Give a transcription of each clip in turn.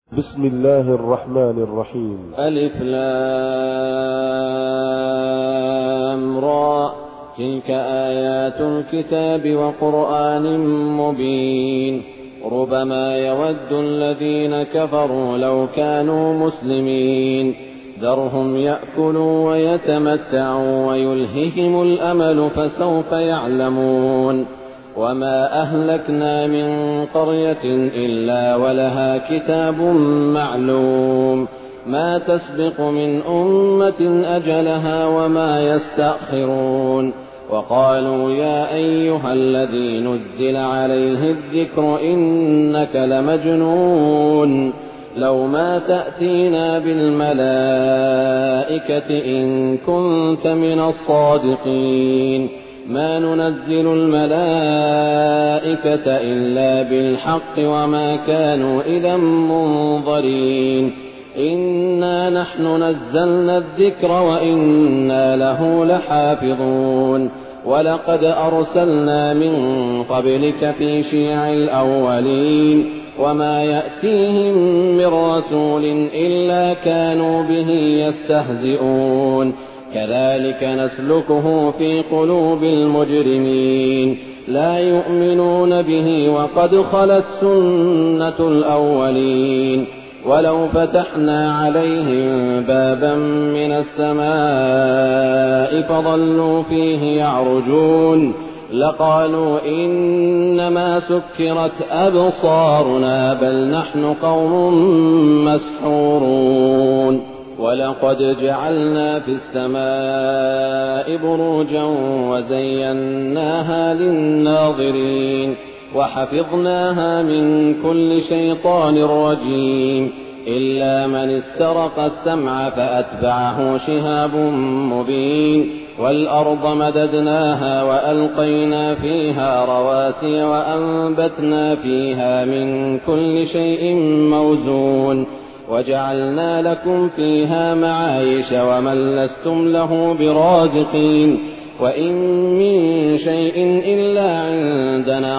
بسم الله الرحمن الرحيم. ألف لام را، تلك آيات الكتاب وقرآن مبين. ربما يود الذين كفروا لو كانوا مسلمين. ذرهم يأكلوا ويتمتعوا ويلههم الأمل فسوف يعلمون. وما أهلكنا من قرية إلا ولها كتاب معلوم، ما تسبق من أمة أجلها وما يستأخرون. وقالوا يا أيها الذي نزل عليه الذكر إنك لمجنون، لو ما تأتينا بالملائكة إن كنت من الصادقين. ما ننزل الملائكة إلا بالحق وما كانوا إذا منظرين. إنا نحن نزلنا الذكر وإنا له لحافظون. ولقد أرسلنا من قبلك في شيع الأولين، وما يأتيهم من رسول إلا كانوا به يستهزئون. كذلك نسلكه في قلوب المجرمين، لا يؤمنون به وقد خلت سنة الأولين. ولو فتحنا عليهم بابا من السماء فظلوا فيه يعرجون لقالوا إنما سكرت أبصارنا بل نحن قوم مسحورون. ولقد جعلنا في السماء بروجا وزيناها للناظرين وحفظناها من كل شيطان رجيم إلا من استرق السمع فأتبعه شهاب مبين. والأرض مددناها وألقينا فيها رواسي وأنبتنا فيها من كل شيء موزون وجعلنا لكم فيها معايش ومن لستم له برازقين. وإن من شيء إلا عندنا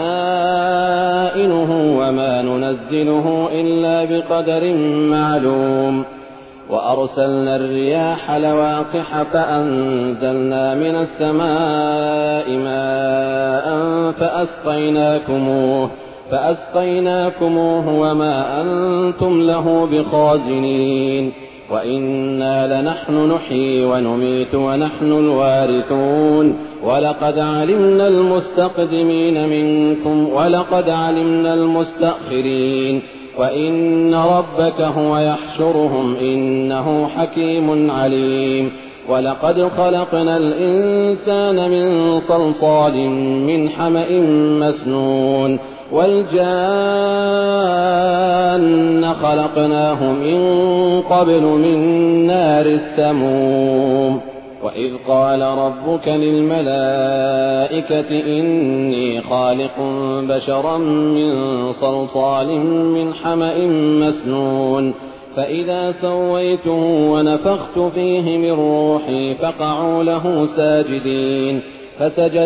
خزائنه وما ننزله إلا بقدر معلوم. وأرسلنا الرياح لواقح فأنزلنا من السماء ماء فأسقيناكموه وما أنتم له بخازنين. وإنا لنحن نحيي ونميت ونحن الوارثون. ولقد علمنا المستقدمين منكم ولقد علمنا المستأخرين. وإن ربك هو يحشرهم إنه حكيم عليم. ولقد خلقنا الإنسان من صلصال من حمأ مسنون والجان خلقناه من قبل من نار السموم. وإذ قال ربك للملائكة إني خالق بشرا من صلصال من حمأ مسنون فإذا سويته ونفخت فيه من روحي فقعوا له ساجدين. فسجد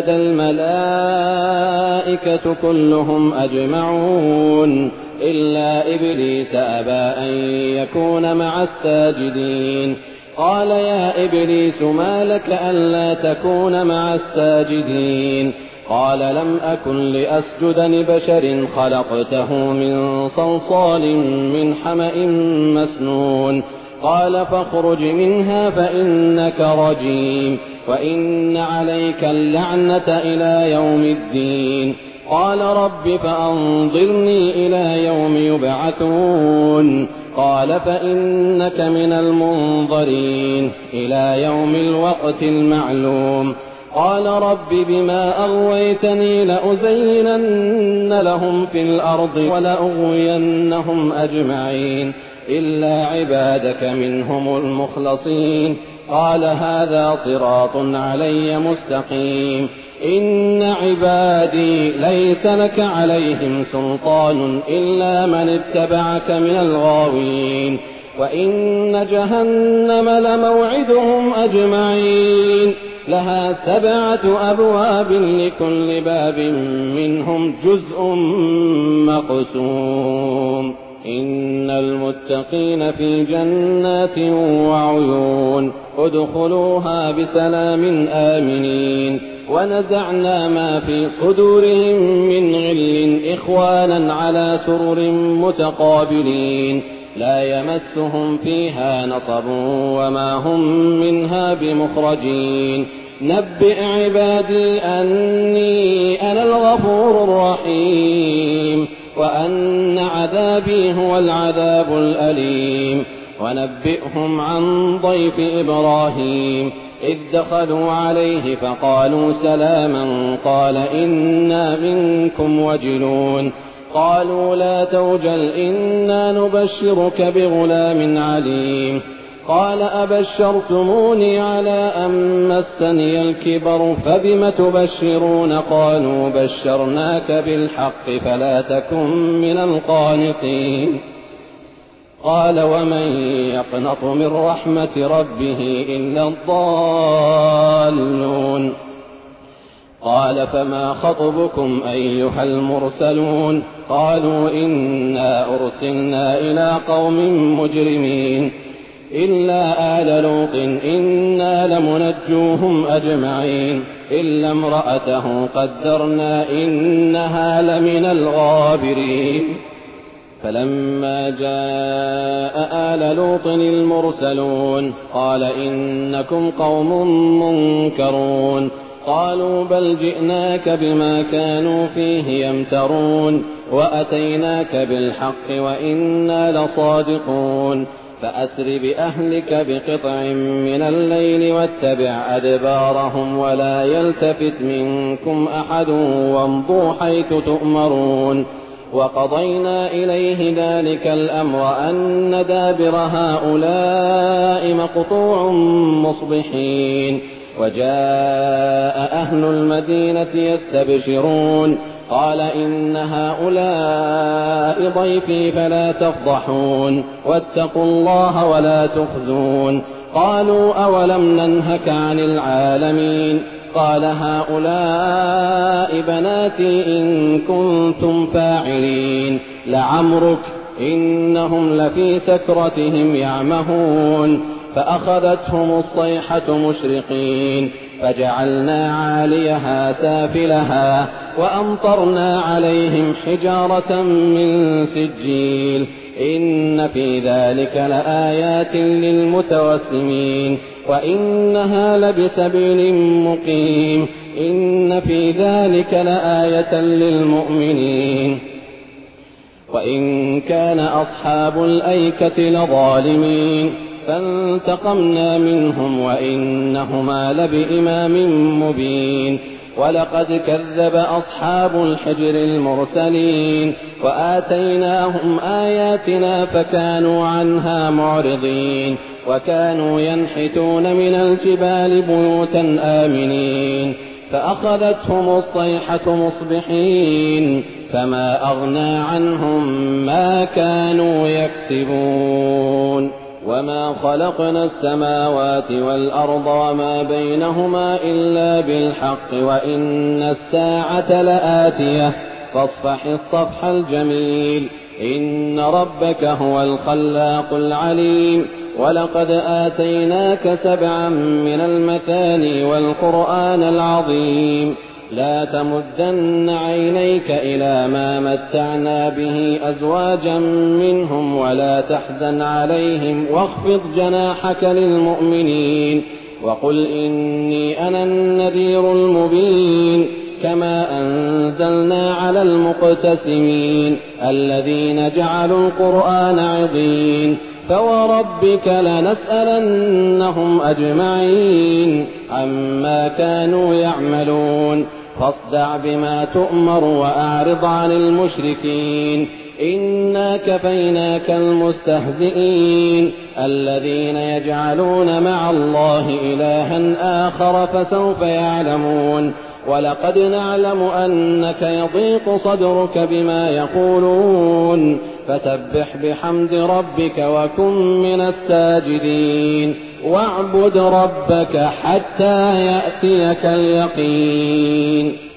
الملائكة كلهم أجمعون إلا إبليس أبى أن يكون مع الساجدين. قال يا إبليس ما لك ألا تكون مع الساجدين؟ قال لم أكن لأسجد لبشر خلقته من صلصال من حمأ مسنون. قال فاخرج منها فإنك رجيم وإن عليك اللعنة إلى يوم الدين. قال رب فأنظرني إلى يوم يبعثون. قال فإنك من المنظرين إلى يوم الوقت المعلوم. قال رب بما أغويتني لأزينن لهم في الأرض ولأغوينهم أجمعين إلا عبادك منهم المخلصين. قال هذا صراط علي مستقيم. إن عبادي ليس لك عليهم سلطان إلا من اتبعك من الغاوين. وإن جهنم لموعدهم أجمعين لها 7 أبواب لكل باب منهم جزء مقسوم. إن المتقين في جنات وعيون ادخلوها بسلام آمنين ونزعنا ما في صدورهم من غل إخوانا على سرر متقابلين لا يمسهم فيها نصب وما هم منها بمخرجين نبئ عبادي أني أنا الغفور الرحيم وأن عذابي هو العذاب الأليم ونبئهم عن ضيف إبراهيم إذ دخلوا عليه فقالوا سلاما قال إنا منكم وجلون قالوا لا توجل إنا نبشرك بغلام عليم قال أبشرتموني على أن مسني الكبر فبم تبشرون قالوا بشرناك بالحق فلا تكن من القانطين قال ومن يقنط من رحمة ربه إلا الضالون قال فما خطبكم أيها المرسلون قالوا إنا أرسلنا إلى قوم مجرمين إلا آل لوط إنا لمنجوهم أجمعين إلا امرأته قدرنا إنها لمن الغابرين فلما جاء آل لوط المرسلون قال إنكم قوم منكرون قالوا بل جئناك بما كانوا فيه يمترون وأتيناك بالحق وإنا لصادقون فأسر بأهلك بقطع من الليل واتبع أدبارهم ولا يلتفت منكم أحد وامضوا حيث تؤمرون وقضينا إليه ذلك الأمر أن دابر هؤلاء مقطوع مصبحين وجاء أهل المدينة يستبشرون قال إن هؤلاء ضيفي فلا تفضحون واتقوا الله ولا تخزون قالوا أولم ننهك عن العالمين قال هؤلاء بناتي إن كنتم فاعلين لعمرك إنهم لفي سكرتهم يعمهون فأخذتهم الصيحة مشرقين فجعلنا عاليها سافلها وأمطرنا عليهم حجارة من سجيل إن في ذلك لآيات للمتوسمين وإنها لبسبيل مقيم إن في ذلك لآية للمؤمنين وإن كان أصحاب الأيكة لظالمين فانتقمنا منهم وإنهما لبإمام مبين ولقد كذب أصحاب الحجر المرسلين وآتيناهم آياتنا فكانوا عنها معرضين وكانوا ينحتون من الجبال بيوتا آمنين فأخذتهم الصيحة مصبحين فما أغنى عنهم ما كانوا يكسبون وما خلقنا السماوات والأرض وما بينهما إلا بالحق وإن الساعة لآتية فاصفح الصفح الجميل إن ربك هو الخلاق العليم ولقد آتيناك 7 من المثاني والقرآن العظيم لا تمدن عينيك إلى ما متعنا به أزواجا منهم ولا تحزن عليهم واخفض جناحك للمؤمنين وقل إني أنا النذير المبين كما أنزلنا على المقتسمين الذين جعلوا القرآن عضين فوربك لنسألنهم أجمعين عما كانوا يعملون فاصدع بما تؤمر وأعرض عن المشركين إنا كفيناك المستهزئين الذين يجعلون مع الله إلها آخر فسوف يعلمون ولقد نعلم أنك يضيق صدرك بما يقولون فسبح بحمد ربك وكن من الساجدين واعبد ربك حتى يأتيك اليقين